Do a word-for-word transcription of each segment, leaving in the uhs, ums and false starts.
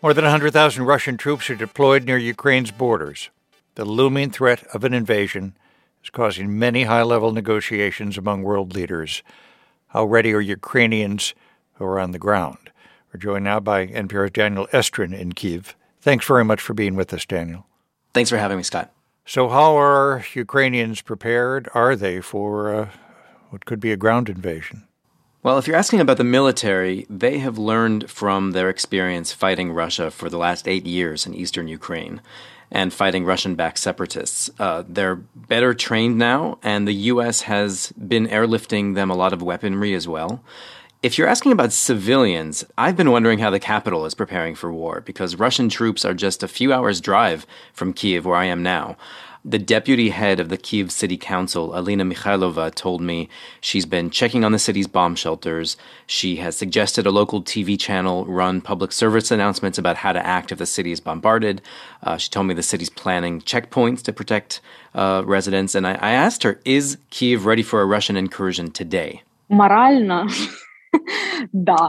More than one hundred thousand Russian troops are deployed near Ukraine's borders. The looming threat of an invasion is causing many high-level negotiations among world leaders. How ready are Ukrainians who are on the ground? We're joined now by N P R's Daniel Estrin in Kyiv. Thanks very much for being with us, Daniel. Thanks for having me, Scott. So how are Ukrainians prepared? Are they for uh, what could be a ground invasion? Well, if you're asking about the military, they have learned from their experience fighting Russia for the last eight years in eastern Ukraine and fighting Russian-backed separatists. Uh, they're better trained now, and the U S has been airlifting them a lot of weaponry as well. If you're asking about civilians, I've been wondering how the capital is preparing for war, because Russian troops are just a few hours' drive from Kyiv, where I am now. The deputy head of the Kyiv City Council, Alina Mikhailova, told me she's been checking on the city's bomb shelters. She has suggested a local T V channel run public service announcements about how to act if the city is bombarded. Uh, she told me the city's planning checkpoints to protect uh, residents. And I, I asked her, is Kyiv ready for a Russian incursion today? Морально. Да.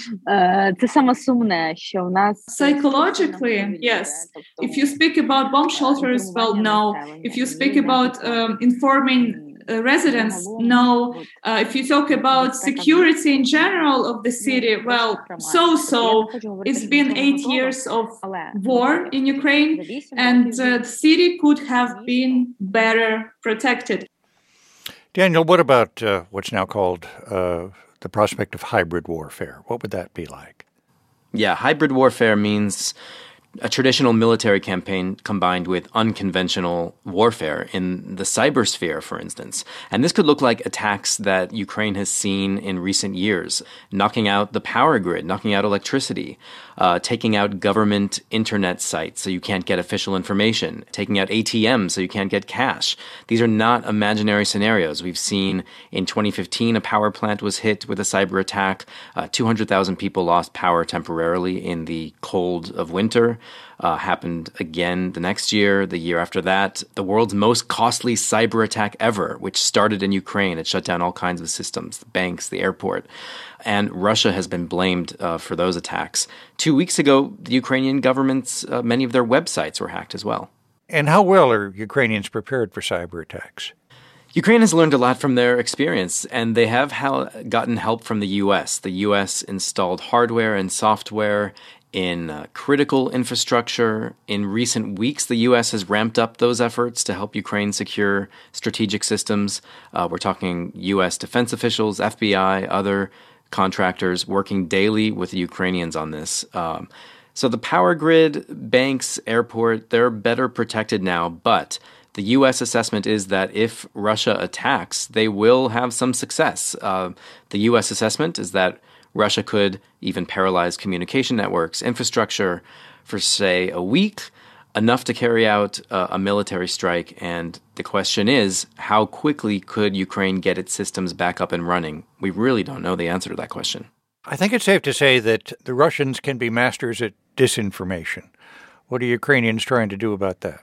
Це саме сумне, що в нас... Psychologically, yes. If you speak about bomb shelters, well, no. If you speak about um, informing uh, residents, no. Uh, if you talk about security in general of the city, well, so-so. It's been eight years of war in Ukraine, and uh, the city could have been better protected. Daniel, what about uh, what's now called... Uh, the prospect of hybrid warfare? What would that be like? Yeah, hybrid warfare means a traditional military campaign combined with unconventional warfare in the cybersphere, for instance. And this could look like attacks that Ukraine has seen in recent years, knocking out the power grid, knocking out electricity, uh, taking out government internet sites so you can't get official information, taking out A T Ms so you can't get cash. These are not imaginary scenarios. We've seen in twenty fifteen a power plant was hit with a cyber attack. Uh, two hundred thousand people lost power temporarily in the cold of winter. Uh, happened again the next year, the year after that. The world's most costly cyber attack ever, which started in Ukraine. It shut down all kinds of systems, the banks, the airport. And Russia has been blamed uh, for those attacks. Two weeks ago, the Ukrainian government's, uh, many of their websites were hacked as well. And how well are Ukrainians prepared for cyber attacks? Ukraine has learned a lot from their experience, and they have ha- gotten help from the U S. The U S installed hardware and software in uh, critical infrastructure. In recent weeks, the U S has ramped up those efforts to help Ukraine secure strategic systems. Uh, we're talking U S defense officials, F B I, other contractors working daily with the Ukrainians on this. Um, so the power grid, banks, airport, they're better protected now, but the U S assessment is that if Russia attacks, they will have some success. Uh, the U S assessment is that Russia could even paralyze communication networks, infrastructure for, say, a week, enough to carry out uh, a military strike. And the question is, how quickly could Ukraine get its systems back up and running? We really don't know the answer to that question. I think it's safe to say that the Russians can be masters at disinformation. What are Ukrainians trying to do about that?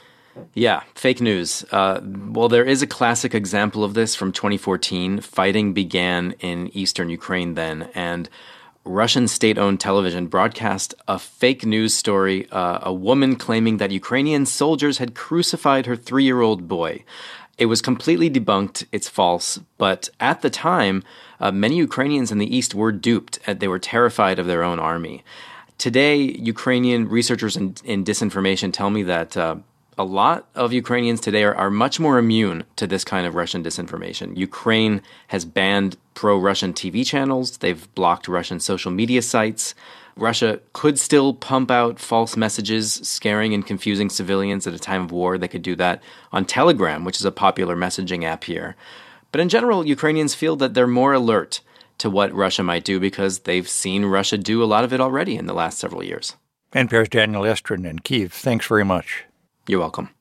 Yeah, fake news. Uh, well, there is a classic example of this from twenty fourteen. Fighting began in eastern Ukraine then, and Russian state-owned television broadcast a fake news story, uh, a woman claiming that Ukrainian soldiers had crucified her three-year-old boy. It was completely debunked. It's false. But at the time, uh, many Ukrainians in the east were duped. They were terrified of their own army. Today, Ukrainian researchers in, in disinformation tell me that uh, a lot of Ukrainians today are, are much more immune to this kind of Russian disinformation. Ukraine has banned pro-Russian T V channels. They've blocked Russian social media sites. Russia could still pump out false messages, scaring and confusing civilians at a time of war. They could do that on Telegram, which is a popular messaging app here. But in general, Ukrainians feel that they're more alert to what Russia might do because they've seen Russia do a lot of it already in the last several years. N P R's Daniel Estrin in Kyiv. Thanks very much. You're welcome.